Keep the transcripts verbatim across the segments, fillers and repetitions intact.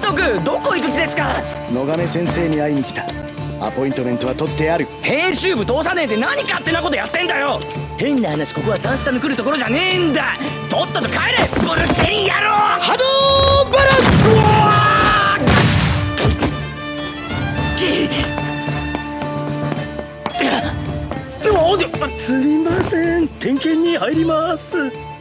督、どこ行く気ですか？ 野亀先生に会いに来た。アポイントメントは取ってある。 編集部通さねえで何勝手なことやってんだよ。変な話、ここは三下の来るところじゃねえんだ。とっとと帰れ、ブルッテン野郎。 波動バランス。 うわーすみません、点検に入ります。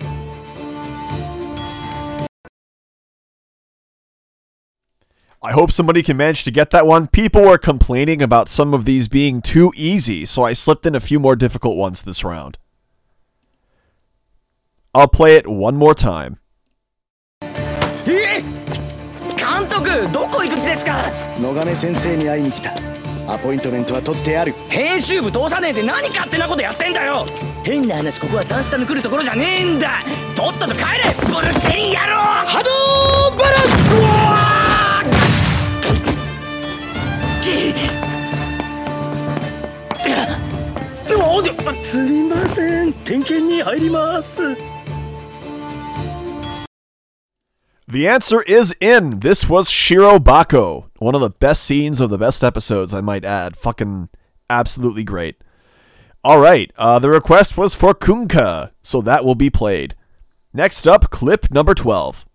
I hope somebody can manage to get that one. People were complaining about some of these being too easy, so I slipped in a few more difficult ones this round. I'll play it one more time. え、監督、どこ行く気ですか？ 野亀先生に会いに来た。アポイントメントは取ってある。 編集部通さねえで何勝手なことやってんだよ。変な話、ここは三下の来るところじゃねえんだ。とっとと帰れ、ブルッテン野郎。 波動バランス。 うわすみません、点検に入ります。 The answer is in. This was Shirobako. One of the best scenes of the best episodes, I might add. Fucking absolutely great. Alright, uh, the request was for Kunka, so that will be played. Next up, clip number twelve.